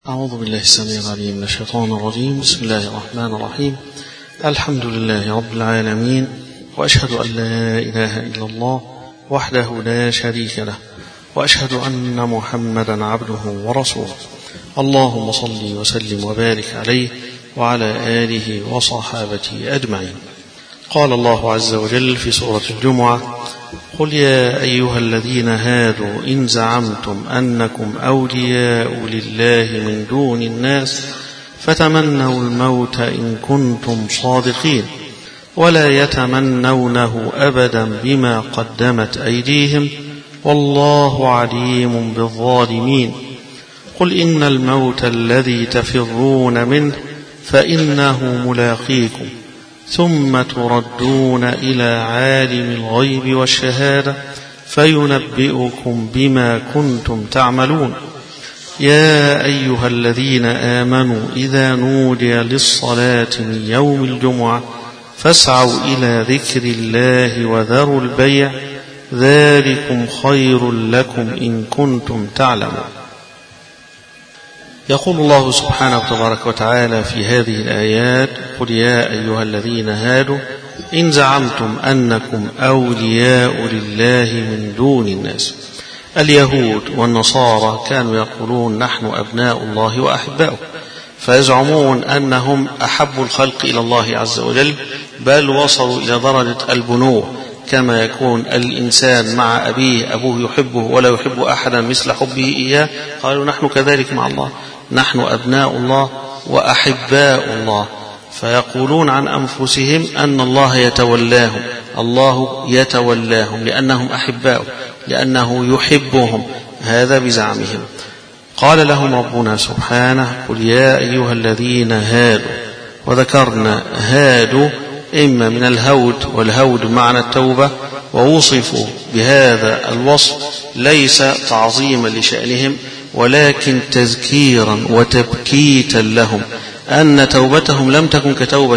أعوذ بالله السميع العليم من الشيطان الرجيم. بسم الله الرحمن الرحيم. الحمد لله رب العالمين، وأشهد أن لا إله إلا الله وحده لا شريك له، وأشهد أن محمدا عبده ورسوله. اللهم صل وسلم وبارك عليه وعلى آله وصحابته أجمعين. قال الله عز وجل في سورة الجمعة: قل يا أيها الذين هادوا إن زعمتم أنكم أولياء لله من دون الناس فتمنوا الموت إن كنتم صادقين ولا يتمنونه أبدا بما قدمت أيديهم والله عليم بالظالمين. قل إن الموت الذي تفرون منه فإنه ملاقيكم ثم تردون إلى عالم الغيب والشهادة فينبئكم بما كنتم تعملون. يا أيها الذين آمنوا إذا نودي للصلاة من يوم الجمعة فاسعوا إلى ذكر الله وذروا البيع ذلكم خير لكم إن كنتم تعلمون. يقول الله سبحانه وتبارك وتعالى في هذه الآيات: قل يا أيها الذين هادوا إن زعمتم أنكم أولياء لله من دون الناس. اليهود والنصارى كانوا يقولون نحن أبناء الله وأحباؤه، فيزعمون أنهم أحب الخلق إلى الله عز وجل، بل وصلوا إلى درجة البنوة، كما يكون الإنسان مع أبيه، أبوه يحبه ولا يحب أحدا مثل حبه إياه. قالوا نحن كذلك مع الله، نحن أبناء الله وأحباء الله. فيقولون عن أنفسهم أن الله يتولاهم، الله يتولاهم لأنهم أحباء، لأنه يحبهم، هذا بزعمهم. قال لهم ربنا سبحانه: قل يا أيها الذين هادوا. وذكرنا هادوا إما من الهود، والهود معنى التوبة، ووصفوا بهذا الوصف ليس تعظيما لشأنهم ولكن تذكيرا وتبكيتا لهم أن توبتهم لم تكن كتوبة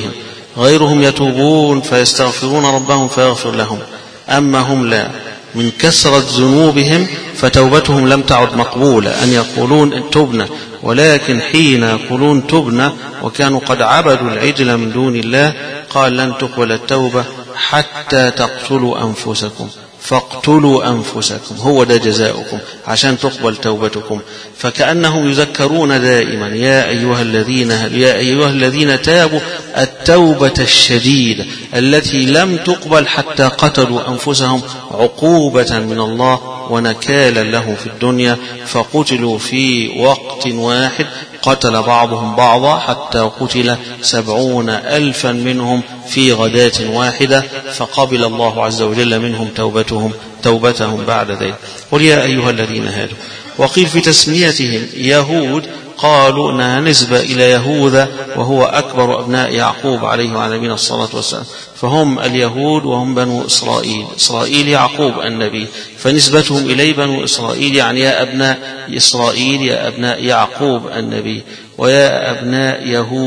غيرهم يتوبون فيستغفرون ربهم فيغفر لهم، أما هم لا، من كثرة ذنوبهم فتوبتهم لم تعد مقبولة. أن يقولون تبنا، ولكن حين يقولون تبنا وكانوا قد عبدوا العجل من دون الله قال لن تقبل التوبة حتى تقتلوا أنفسكم، فاقتلوا أنفسكم، هو ده جزاؤكم عشان تقبل توبتكم. فكأنهم يذكرون دائما يا أيها الذين تابوا التوبة الشديدة التي لم تقبل حتى قتلوا أنفسهم عقوبة من الله ونكالا لهم في الدنيا، فقتلوا في وقت واحد، قتل بعضهم بعضا حتى قتل 70,000 منهم في غداة واحدة، فقبل الله عز وجل منهم توبتهم بعد ذلك. قل يا أيها الذين هادوا. وقيل في تسميتهم يهود قالوا أنها نسبة إلى يهوذا وهو أكبر أبناء يعقوب عليه وعلى نبينا الصلاة والسلام، فهم اليهود وهم بنو إسرائيل يعقوب النبي، فنسبتهم إليه بنو إسرائيل، يعني يا أبناء إسرائيل، يا أبناء يعقوب النبي، ويا أبناء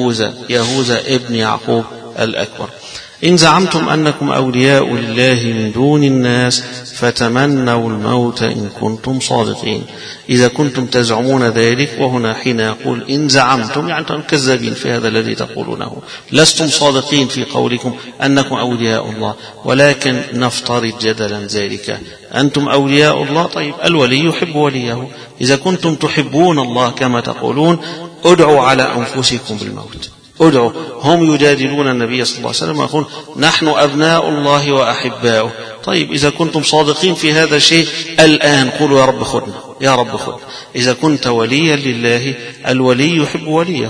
يهوذا ابن يعقوب الأكبر. إن زعمتم أنكم أولياء لله من دون الناس فتمنوا الموت إن كنتم صادقين. إذا كنتم تزعمون ذلك، وهنا حين يقول إن زعمتم يعني أنتم كذابين في هذا الذي تقولونه، لستم صادقين في قولكم أنكم أولياء الله، ولكن نفترض جدلا ذلك، أنتم أولياء الله، طيب الولي يحب وليه، إذا كنتم تحبون الله كما تقولون ادعوا على أنفسكم بالموت، ادعوا. هم يجادلون النبي صلى الله عليه وسلم ويقولون نحن أبناء الله وأحباؤه. طيب إذا كنتم صادقين في هذا الشيء الآن قولوا يا رب خذنا، يا رب خذنا. إذا كنت وليا لله، الولي يحب وليه،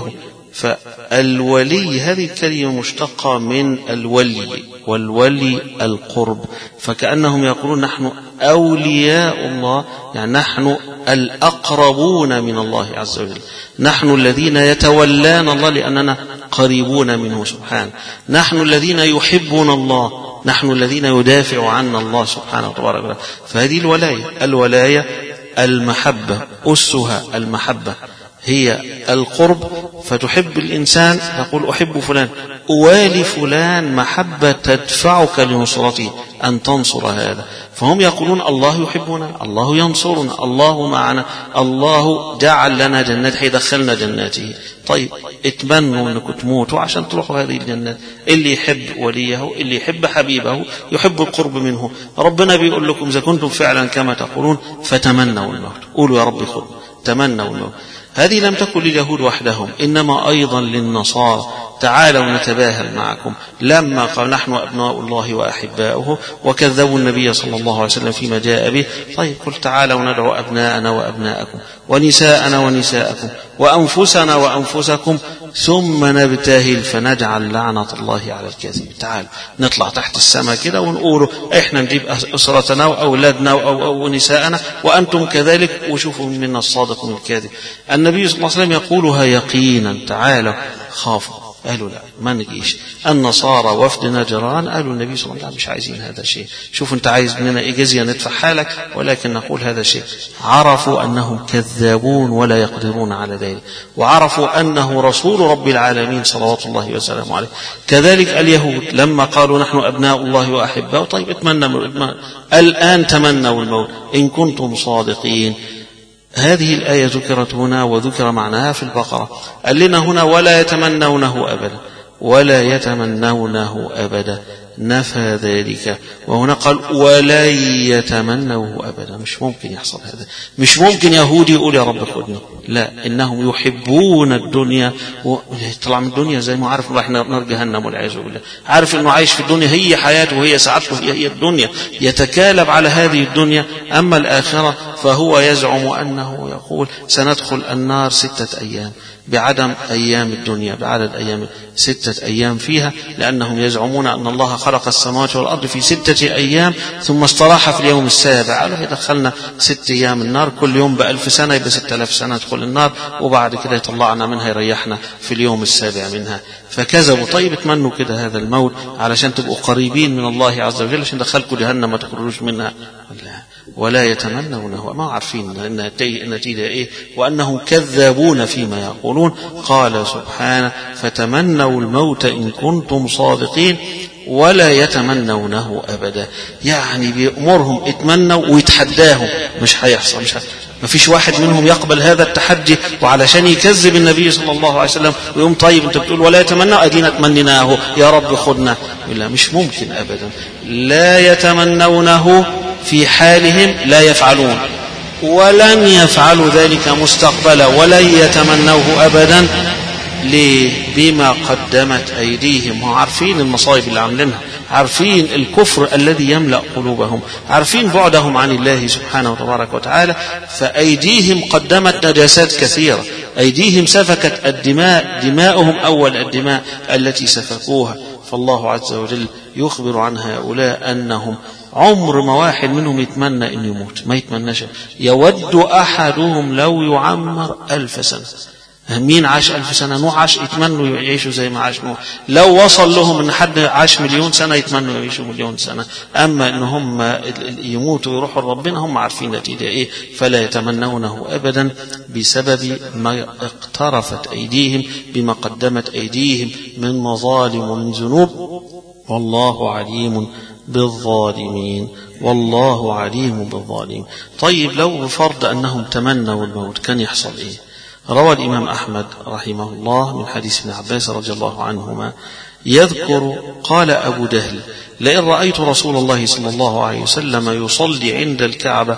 فالولي هذه الكلمة مشتقة من الولي، والولي القرب، فكأنهم يقولون نحن أولياء الله، يعني نحن الأقربون من الله عز وجل، نحن الذين يتولانا الله لأننا قريبون منه سبحانه، نحن الذين يحبون الله، نحن الذين يدافع عنا الله سبحانه وتعالى. فهذه الولاية المحبة، أسها المحبة هي القرب، فتحب الإنسان تقول أحب فلان، أوالي فلان محبة تدفعك لنصرته، أن تنصر هذا. فهم يقولون الله يحبنا، الله ينصرنا، الله معنا، الله جعل لنا جنات حيدخلنا جناته. طيب اتمنوا أنكم تموتوا عشان تروحوا هذه الجنات. اللي يحب وليه، اللي يحب حبيبه، يحب القرب منه. ربنا بيقول لكم إذا كنتم فعلا كما تقولون فتمنوا الموت، قولوا يا رب خذ، تمنوا الموت. هذه لم تكن لليهود وحدهم، إنما أيضا للنصارى. تعالوا نتباهل معكم لما قال نحن أبناء الله وأحباؤه وكذبوا النبي صلى الله عليه وسلم فيما جاء به. طيب قل تعالوا ندعو أبناءنا وأبناءكم ونساءنا ونساءكم وأنفسنا وأنفسكم ثم نبتهل فنجعل لعنة الله على الكاذبين. تعالوا نطلع تحت السماء كده ونقول احنا نجيب أسرتنا وأولادنا ونساءنا وأنتم كذلك وشوفوا منا الصادق من الكاذب. النبي صلى الله عليه وسلم يقولها يقينا. تعالوا خافوا، قالوا لا ما نجيش. النصارى وفد نجران قالوا النبي صلى الله عليه وسلم مش عايزين هذا الشيء، شوف انت عايز مننا ايه جزية ندفع حالك، ولكن نقول هذا الشيء. عرفوا أنهم كذابون ولا يقدرون على ذلك، وعرفوا أنه رسول رب العالمين صلوات الله وسلامه عليه. كذلك اليهود لما قالوا نحن أبناء الله وأحباؤه. طيب اتمنوا الآن، تمنوا الموت إن كنتم صادقين. هذه الآية ذكرت هنا وذكر معناها في البقرة. قال لنا هنا ولا يتمنونه أبدا، ولا يتمنونه أبدا، نفى ذلك. وهنا قال ولا يتمنوه أبدا. مش ممكن يحصل هذا، مش ممكن يهودي يقول يا رب خذني، لا، إنهم يحبون الدنيا ويطلع من الدنيا زي ما عارف راح نار جهنم والعياذ بالله، عارف إنه عايش في الدنيا هي حياته وهي سعادته هي الدنيا، يتكالب على هذه الدنيا. أما الآخرة فهو يزعم أنه يقول سندخل النار 6 أيام بعدم أيام الدنيا، بعدد أيام 6 أيام فيها، لأنهم يزعمون أن الله خلق السماوات والأرض في 6 أيام ثم استراح في اليوم السابع. قالوا يدخلنا 6 أيام النار، كل يوم ب1000 سنة يبقى 6000 سنة ندخل النار، وبعد كده يطلعنا منها يريحنا في اليوم السابع منها. فكذبوا. طيب اتمنوا كده هذا الموت علشان تبقوا قريبين من الله عز وجل، عشان دخلكم جهنم ما تخرجوش منها. ولا يتمنونه، ما عارفين النتيجة ايه، وأنهم كذابون فيما يقولون. قال سبحانه فتمنوا الموت إن كنتم صادقين ولا يتمنونه أبدا. يعني بيأمرهم اتمنوا ويتحداهم، مش هيحصل، ما فيش واحد منهم يقبل هذا التحدي وعلشان يكذب النبي صلى الله عليه وسلم ويقوم طيب انت بتقول ولا يتمنى ادينا تمنيناه يا رب خدنا. لا مش ممكن ابدا. لا يتمنونه في حالهم لا يفعلون، ولن يفعلوا ذلك مستقبلا، ولن يتمنوه ابدا. ليه؟ بما قدمت أيديهم. هم عارفين المصائب اللي عاملينها، عارفين الكفر الذي يملأ قلوبهم، عارفين بعدهم عن الله سبحانه وتبارك وتعالى. فأيديهم قدمت نجاسات كثيرة، أيديهم سفكت الدماء، دماؤهم أول الدماء التي سفكوها. فالله عز وجل يخبر عن هؤلاء أنهم عمر ما واحد منهم يتمنى أن يموت، ما يتمناش. يود أحدهم لو يعمر 1000 سنة. مين عاش 1000 سنة؟ نوح عاش، يتمنوا يعيشوا زي ما عاش نوح. لو وصل لهم ان حد عاش 1,000,000 سنة يتمنوا يعيشوا 1,000,000 سنة. اما ان هم يموتوا ويروحوا لربنا هم عارفين نتيجة ايه. فلا يتمنونه ابدا بسبب ما اقترفت ايديهم، بما قدمت ايديهم من مظالم ومن ذنوب. والله عليم بالظالمين، والله عليم بالظالمين. طيب لو فرض انهم تمنوا الموت كان يحصل ايه؟ روى الإمام أحمد رحمه الله من حديث ابن عباس رضي الله عنهما يذكر قال أبو جهل لئن رأيت رسول الله صلى الله عليه وسلم يصلي عند الكعبة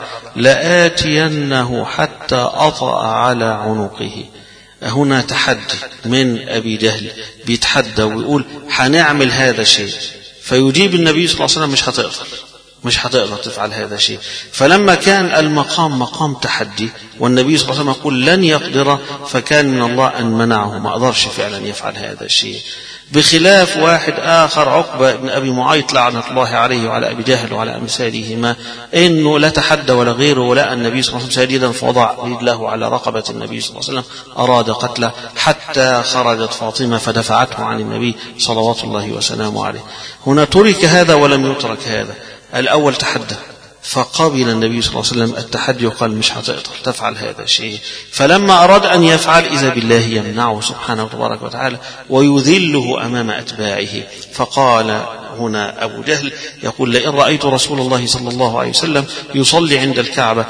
لآتينه حتى أطأ على عنقه. هنا تحدي من أبي جهل، بيتحدى ويقول حنعمل هذا الشيء، فيجيب النبي صلى الله عليه وسلم مش هتقدر تفعل هذا الشيء. فلما كان المقام مقام تحدي والنبي صلى الله عليه وسلم يقول لن يقدر، فكان من الله أن منعه، ما قدرش فعلا يفعل هذا الشيء. بخلاف واحد آخر عقبة بن أبي معيط لعنة الله عليه وعلى أبي جهل وعلى أمثالهما، إنه لا تحدى ولا غيره ولا النبي صلى الله عليه وسلم سديدا فوضع رجله على رقبة النبي صلى الله عليه وسلم، أراد قتله حتى خرجت فاطمة فدفعته عن النبي صلوات الله وسلامه عليه. هنا ترك هذا ولم يترك هذا. الأول تحدى فقبل النبي صلى الله عليه وسلم التحدي وقال مش هتقدر تفعل هذا الشيء. فلما أراد أن يفعل إذا بالله يمنعه سبحانه وتبارك وتعالى ويذله أمام أتباعه. فقال هنا أبو جهل يقول لئن رأيت رسول الله صلى الله عليه وسلم يصلي عند الكعبة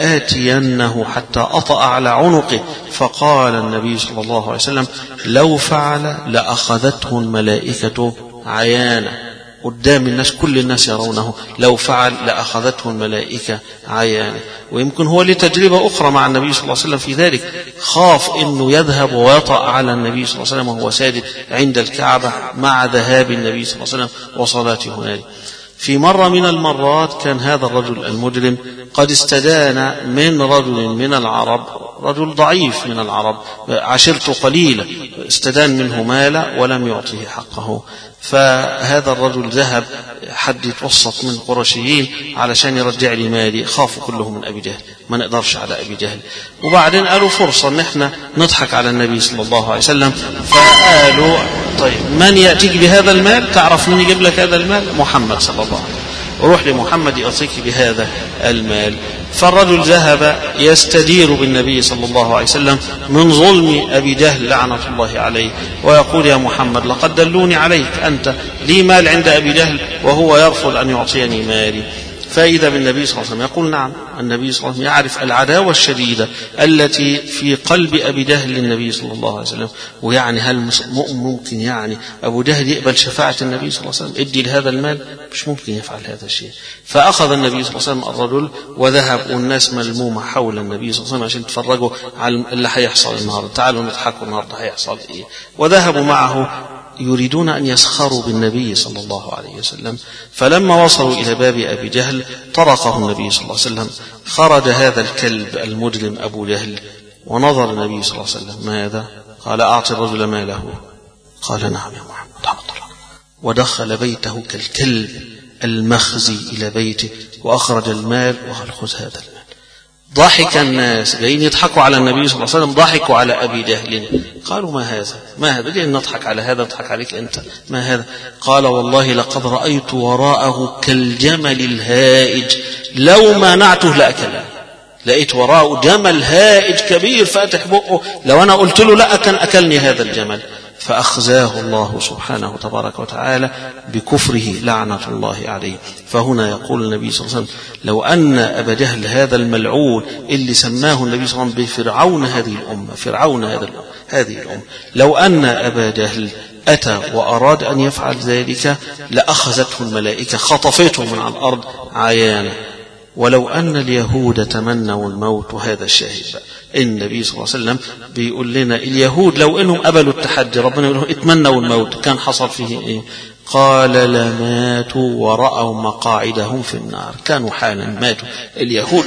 لآتينه حتى أطأ على عنقه. فقال النبي صلى الله عليه وسلم لو فعل لأخذته الملائكة عيانا، قدام الناس كل الناس يرونه، لو فعل لأخذته الملائكة عيانا. ويمكن هو لتجربة أخرى مع النبي صلى الله عليه وسلم في ذلك، خاف أنه يذهب ويطأ على النبي صلى الله عليه وسلم وهو ساجد عند الكعبة مع ذهاب النبي صلى الله عليه وسلم وصلاته هنالك. في مرة من المرات كان هذا الرجل المجرم قد استدان من رجل من العرب، رجل ضعيف من العرب عشيرته قليلة، استدان منه مالا ولم يعطيه حقه. فهذا الرجل ذهب حد يتوسط من القرشيين علشان يرجع لي مالي، خافوا كلهم من أبي جهل، ما نقدرش على أبي جهل. وبعدين قالوا فرصة ان احنا نضحك على النبي صلى الله عليه وسلم، فقالوا طيب من يأتيك بهذا المال؟ تعرف من يجيب لك هذا المال؟ محمد صلى الله عليه وسلم، وروح لمحمد يعطيك بهذا المال. فالرجل ذهب يستدير بالنبي صلى الله عليه وسلم من ظلم أبي جهل لعنة الله عليه، ويقول يا محمد لقد دلوني عليك، أنت لي مال عند أبي جهل وهو يرفض أن يعطيني مالي. فإذا بالنبي صلى الله عليه وسلم يقول نعم، النبي صلى الله عليه وسلم يعرف العداوة الشديدة التي في قلب أبي جهل للنبي صلى الله عليه وسلم. ويعني هل ممكن يعني أبو جهل يقبل شفاعة النبي صلى الله عليه وسلم ادي لهذا المال؟ مش ممكن يفعل هذا الشيء. فأخذ النبي صلى الله عليه وسلم الرجل وذهب، والناس ملمومة حول النبي صلى الله عليه وسلم عشان تفرجوا على اللي هيحصل النهارده، تعالوا نضحكوا النهارده هيحصل إيه. وذهبوا معه يريدون أن يسخروا بالنبي صلى الله عليه وسلم. فلما وصلوا إلى باب أبي جهل طرقه النبي صلى الله عليه وسلم. خرج هذا الكلب المجرم أبو جهل ونظر النبي صلى الله عليه وسلم، ماذا؟ قال أعطي الرجل ماله. قال نعم يا محمد. ودخل بيته كالكلب المخزي إلى بيته وأخرج المال وقال خذ هذا المال. ضحك الناس جايين يضحكوا على النبي صلى الله عليه وسلم، ضحكوا على أبي جهل. قالوا ما هذا جايين نضحك على هذا، نضحك عليك أنت، ما هذا؟ قال والله لقد رأيت وراءه كالجمل الهائج لو منعته لأكله. لقيت وراءه جمل هائج كبير فاتح بقه، لو أنا قلت له لا كان أكلني هذا الجمل. فأخزاه الله سبحانه تبارك وتعالى بكفره لعنة الله عليه. فهنا يقول النبي صلى الله عليه وسلم لو أن أبا جهل هذا الملعون اللي سماه النبي صلى الله عليه وسلم بفرعون هذه الأمة، فرعون هذه الأمة، لو أن أبا جهل أتى وأراد أن يفعل ذلك لأخذته الملائكة خطفته من على الأرض عيانا. ولو أن اليهود تمنوا الموت، وهذا الشاهد بقى النبي صلى الله عليه وسلم بيقول لنا اليهود لو انهم قبلوا التحدي ربنا يقول لهم اتمنوا الموت كان حصل فيه ايه؟ قال لماتوا ورأوا مقاعدهم في النار، كانوا حالا ماتوا اليهود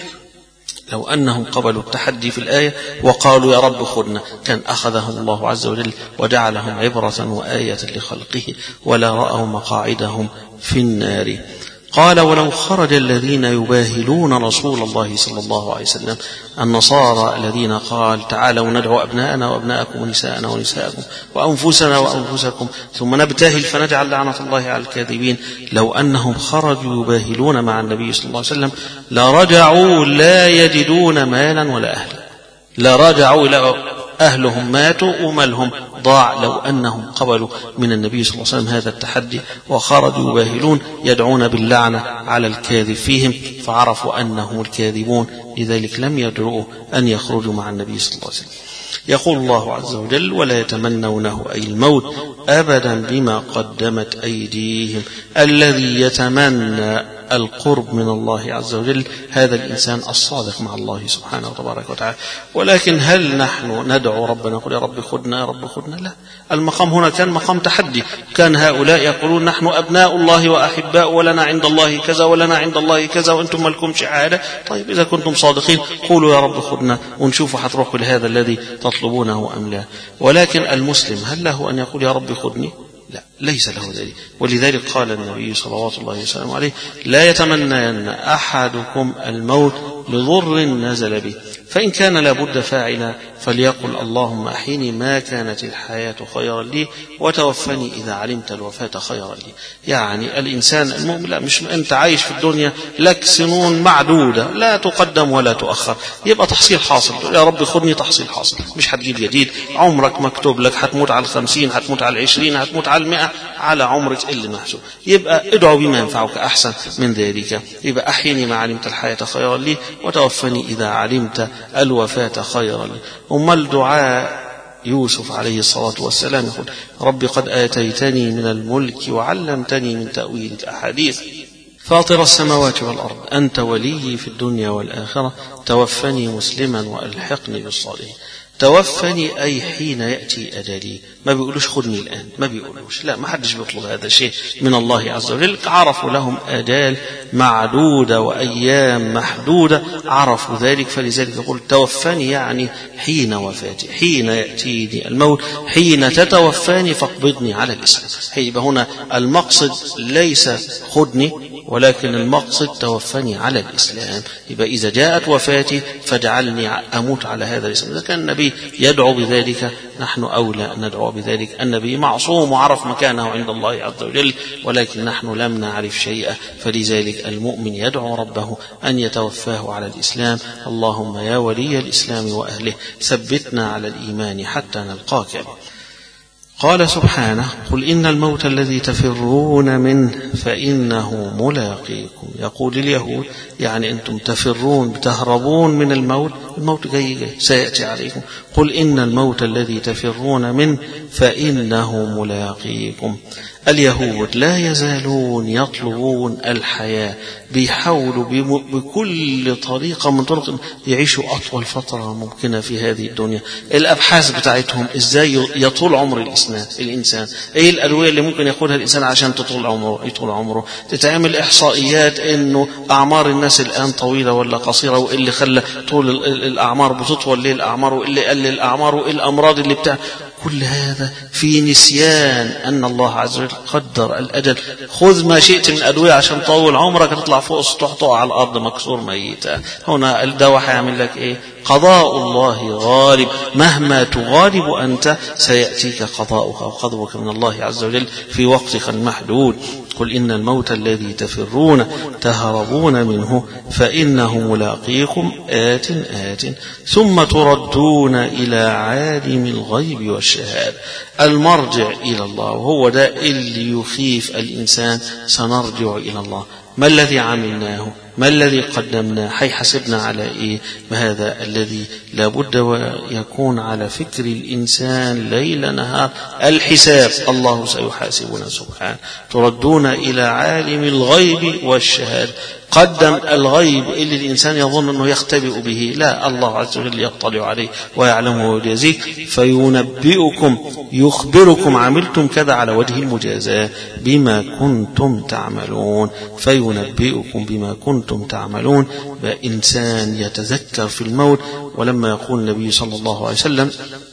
لو أنهم قبلوا التحدي في الآية وقالوا يا رب خذنا، كان أخذهم الله عز وجل وجعلهم عبرة وآية لخلقه ولا رأوا مقاعدهم في النار. قال ولو خرج الذين يباهلون رسول الله صلى الله عليه وسلم، النصارى الذين قال تعالوا ندعو أبناءنا وأبناءكم ونساءنا ونساءكم وأنفسنا وأنفسكم ثم نبتهل فنجعل لعنة الله على الكاذبين، لو أنهم خرجوا يباهلون مع النبي صلى الله عليه وسلم لرجعوا لا يجدون مالا ولا أهلا، لرجعوا إلى أهلهم ماتوا ومالهم ضاع لو أنهم قبلوا من النبي صلى الله عليه وسلم هذا التحدي وخرجوا يباهلون يدعون باللعنة على الكاذب فيهم، فعرفوا أنهم الكاذبون، لذلك لم يدعوا أن يخرجوا مع النبي صلى الله عليه وسلم. يقول الله عز وجل ولا يتمنونه أي الموت أبدا بما قدمت أيديهم. الذي يتمنى القرب من الله عز وجل هذا الإنسان الصادق مع الله سبحانه وتبارك وتعالى. ولكن هل نحن ندعو ربنا نقول يا رب خذنا يا رب خذنا؟ لا، المقام هنا كان مقام تحدي، كان هؤلاء يقولون نحن أبناء الله وأحباء ولنا عند الله كذا ولنا عند الله كذا وأنتم ما لكم شهادة. طيب إذا كنتم صادقين قولوا يا رب خذنا ونشوف حتروحوا لهذا الذي تطلبونه أم لا. ولكن المسلم هل له أن يقول يا رب خذني؟ لا، ليس له ذلك. ولذلك قال النبي صلوات الله وسلامه عليه: لا يتمنين أحدكم الموت لضر نزل به، فإن كان لابد فاعلا فليقل: اللهم أحيني ما كانت الحياة خيرا لي وتوفني إذا علمت الوفاة خيرا لي. يعني الإنسان المؤمن لا، مش أنت عايش في الدنيا لك سنون معدودة لا تقدم ولا تؤخر، يبقى تحصيل حاصل، يا رب خذني تحصيل حاصل، مش هتجيب جديد. عمرك مكتوب لك، هتموت على 50، هتموت على 20، هتموت على 100، على عمرك اللي محسوب. يبقى ادعو بما ينفعك أحسن من ذلك. يبقى أحيني ما علمت الحياة خيرا لي وتوفني إذا علمت الوفاة خيرا لي. الدعاء يوسف عليه الصلاة والسلام يقول: رب قد آتيتني من الملك وعلمتني من تأويل الأحاديث، فاطر السماوات والأرض، أنت ولي في الدنيا والآخرة، توفني مسلما وألحقني بالصالحين. توفني أي حين يأتي أجلي. ما بيقولوش خذني الآن، ما بيقولوش، لا، ما حدش بيطلب هذا الشيء من الله عز وجل. عرفوا لهم آجال معدودة وأيام محدودة، عرفوا ذلك، فلذلك يقول توفني يعني حين وفاتي، حين يأتيني الموت، حين تتوفاني فاقبضني على الإسلام. يبقى هنا المقصد ليس خذني، ولكن المقصد توفني على الإسلام. يبقى إذا جاءت وفاتي فاجعلني أموت على هذا الإسلام. إذا كان النبي يدعو بذلك نحن أولى أن ندعو بذلك. النبي معصوم وعرف مكانه عند الله عز وجل، ولكن نحن لم نعرف شيئا، فلذلك المؤمن يدعو ربه أن يتوفاه على الإسلام. اللهم يا ولي الإسلام وأهله ثبتنا على الإيمان حتى نلقاك. قال سبحانه: قل إن الموت الذي تفرون منه فإنه ملاقيكم. يقول اليهود يعني أنتم تفرون، بتهربون من الموت، الموت جاي سيأتي عليكم. قل إن الموت الذي تفرون منه فإنه ملاقيكم. اليهود لا يزالون يطلبون الحياة، بيحاولوا بكل طريقة من طرق يعيشوا أطول فترة ممكنة في هذه الدنيا. الأبحاث بتاعتهم إزاي يطول عمر الإنسان، إيه الأدوية اللي ممكن ياخدها الإنسان عشان يطول عمره. تتعمل إحصائيات إنه أعمار الناس الآن طويلة ولا قصيرة، وإيه اللي خلى طول الأعمار بتطول، ليه الأعمار، وإيه اللي قل الأعمار، وإيه الأمراض اللي بتاع. كل هذا في نسيان أن الله عز وجل قدر الأجل. خذ ما شئت من أدوية عشان تطول عمرك، تطلع فوق السطوح تقع على الأرض مكسور ميتا. هنا الدواء هيعمل لك إيه؟ قضاء الله غالب، مهما تغالب أنت سيأتيك قضاؤك وقضاؤك من الله عز وجل في وقتك المحدود. قل إن الموت الذي تفرون تهربون منه فإنه ملاقيكم آت ثم تردون إلى عالم الغيب والشهادة. المرجع إلى الله، وهو ده اللي يخيف الإنسان، سنرجع إلى الله. ما الذي عملناه؟ ما الذي قدمناه؟ حيحسبنا على إيه؟ هذا الذي لابد ويكون على فكر الإنسان ليل نهار، الحساب. الله سيحاسبنا سبحانه. تردون إلى عالم الغيب والشهادة. قدم الغيب اللي الإنسان يظن أنه يختبئ به، لا، الله عز وجل يطلع عليه ويعلمه ويجازيه، فينبئكم، يخبركم عملتم كذا على وجه المجازاة بما كنتم تعملون. فينبئكم بما كنتم تعملون. فإنسان يتذكر في الموت. ولما يقول النبي صلى الله عليه وسلم: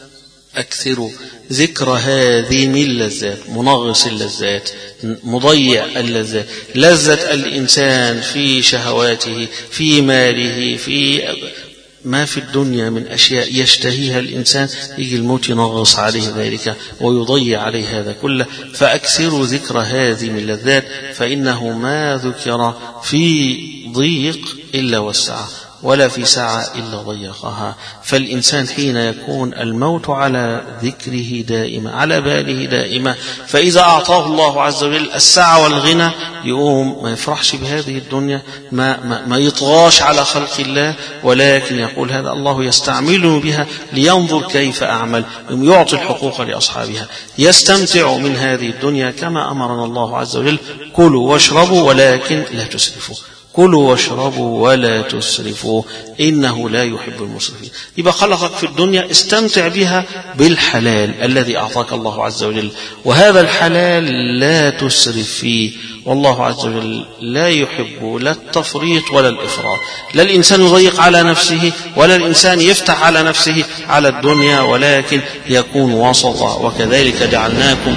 أكثروا ذكر هذه اللذات، منغص اللذات، مضيع اللذات، لذة الإنسان في شهواته، في ماله، في ما في الدنيا من أشياء يشتهيها الإنسان، يجي الموت ينغص عليه ذلك ويضيع عليه هذا كله. فأكثروا ذكر هذه اللذات، فإنه ما ذكر في ضيق إلا وسعه، ولا في سعة إلا ضيقها. فالإنسان حين يكون الموت على ذكره دائما، على باله دائما، فإذا أعطاه الله عز وجل السعة والغنى يقوم ما يفرحش بهذه الدنيا، ما يطغاش على خلق الله، ولكن يقول هذا الله يستعمله بها لينظر كيف أعمل، يعطي الحقوق لأصحابها، يستمتع من هذه الدنيا كما أمرنا الله عز وجل: كلوا واشربوا ولكن لا تسرفوا. كلوا واشربوا ولا تسرفوا إنه لا يحب المسرفين. يبقى خلقك في الدنيا استمتع بها بالحلال الذي أعطاك الله عز وجل، وهذا الحلال لا تسرف فيه، والله عز وجل لا يحب لا التفريط ولا الإفراط. لا الإنسان يضيق على نفسه ولا الإنسان يفتح على نفسه على الدنيا، ولكن يكون وسطا. وكذلك جعلناكم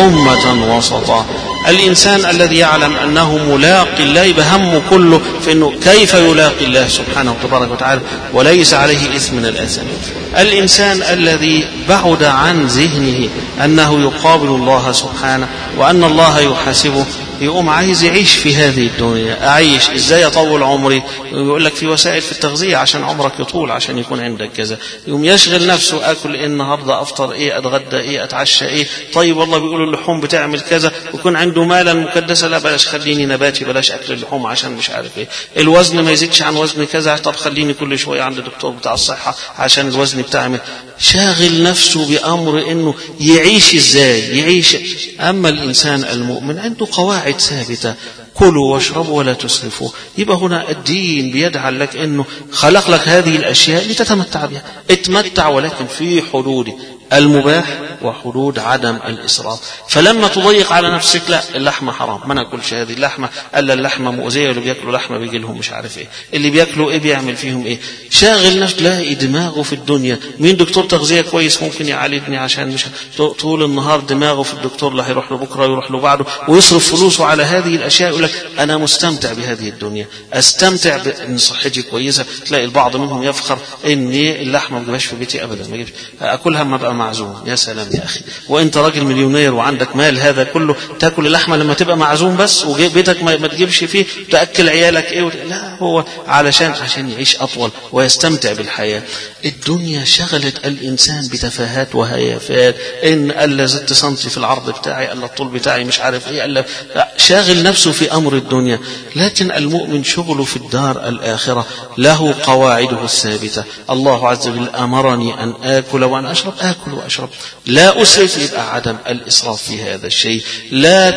أمة وسطا. الإنسان الذي يعلم أنه ملاقي الله يبقى همه كله في أنه كيف يلاقي الله سبحانه وتبارك وتعالى وليس عليه إثم من الآثام. الإنسان الذي بعد عن ذهنه أنه يقابل الله سبحانه وأن الله يحاسبه يقوم عايز يعيش في هذه الدنيا. أعيش إزاي؟ أطول عمري. يقول لك في وسائل في التغذية عشان عمرك يطول، عشان يكون عندك كذا. يقوم يشغل نفسه أكل إيه النهاردة، أفطر إيه، أتغدى إيه، أتعشى إيه. طيب والله بيقولوا اللحوم بتعمل كذا، ويكون عنده مالا مكدسة، لا بلاش خليني نباتي، بلاش أكل اللحوم عشان مش عارف إيه. الوزن ما يزيدش عن وزن كذا، طب خليني كل شوية عند الدكتور بتاع الصحة عشان الوزن بتاعي. شاغل نفسه بأمر إنه يعيش إزاي يعيش. أما الإنسان المؤمن عنده قواعد ثابتة: كلوا واشربوا ولا تسرفوا. يبقى هنا الدين بيجعل لك انه خلق لك هذه الاشياء لتتمتع بها. اتمتع ولكن في حدود المباح وحدود عدم الاسراف. فلما تضيق على نفسك، لا اللحمه حرام، ما ناكلش هذه اللحمه، الا اللحمه مؤذيه، اللي بياكلوا لحمه بيجي لهم مش عارف ايه، اللي بياكلوا ايه بيعمل فيهم ايه. شاغل نفسه، لا دماغه في الدنيا. مين دكتور تغذيه كويس ممكن يعالجني؟ عشان مش طول النهار دماغه في الدكتور، لا هيروح له بكره يروح له بعده، ويصرف فلوسه على هذه الاشياء. يقول لك انا مستمتع بهذه الدنيا، استمتع بان صحتي كويسه. تلاقي البعض منهم يفخر ان اللحمه ما بجيبهاش في بيتي ابدا، ما اكلها ما بقى معزوم. يا سلام يا اخي، وانت راجل مليونير وعندك مال هذا كله، تاكل اللحمه لما تبقى معزوم بس، وبيتك ما تجيبش فيه، تاكل عيالك ايه؟ لا، هو عشان يعيش اطول ويستمتع بالحياه. الدنيا شغلت الانسان بتفاهات وهيافات، ان الا زدت سنتي في العرض بتاعي، الا الطول بتاعي مش عارف ايه، الا شاغل نفسه في امر الدنيا. لكن المؤمن شغله في الدار الاخره، له قواعده الثابته. الله عز وجل امرني ان اكل وان اشرب، اكل واشرب، لا اسرف. يبقى عدم الاسراف في هذا الشيء. لا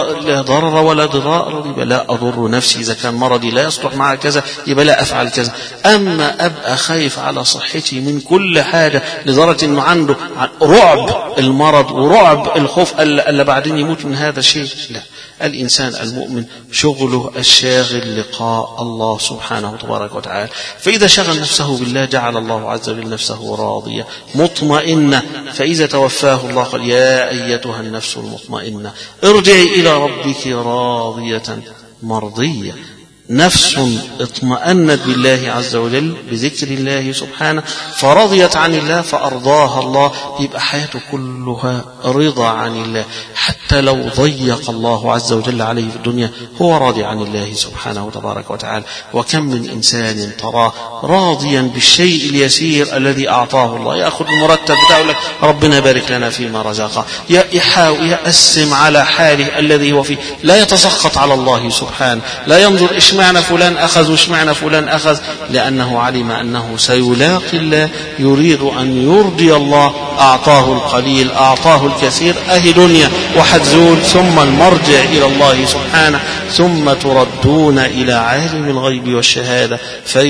ضرر ولا ضرار، يبقى لا اضر نفسي. اذا كان مرضي لا يصلح معه كذا، يبقى لا افعل كذا. اما ابقى خايف على صحتي من كل حاجه لدرجه انه عنده رعب المرض ورعب الخوف الا بعدين يموت من هذا الشيء، لا. الإنسان المؤمن شغله الشاغل لقاء الله سبحانه وتبارك وتعالى. فإذا شغل نفسه بالله جعل الله عز وجل نفسه راضية مطمئنة. فإذا توفاه الله قال: يا أيتها النفس المطمئنة ارجعي إلى ربك راضية مرضية. نفس اطمأنت بالله عز وجل بذكر الله سبحانه، فرضيت عن الله فأرضاها الله. يبقى حياته كلها رضا عن الله، حتى لو ضيق الله عز وجل عليه في الدنيا هو راضي عن الله سبحانه وتبارك وتعالى. وكم من إنسان تراه راضيا بالشيء اليسير الذي أعطاه الله، يأخذ المرتب بتاعه لك ربنا بارك لنا فيما رزقه، يحاول يقسم على حاله الذي هو فيه، لا يتسخط على الله سبحانه، لا ينظر اشمعنى فلان أخذ واشمعنى فلان أخذ، لأنه علم أنه سيلاقي الله، يريد أن يرضي الله. أعطاه القليل أعطاه الكثير، أهي دنيا وحتزول، ثم المرجع إلى الله سبحانه، ثم تردون إلى عالم الغيب والشهادة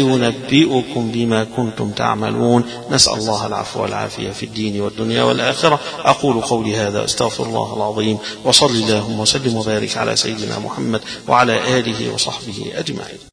فينبئكم بما كنتم تعملون. نسأل الله العفو والعافية في الدين والدنيا والآخرة. أقول قولي هذا أستغفر الله العظيم، وصل اللهم وسلم وبارك على سيدنا محمد وعلى آله وصحبه أجمعين.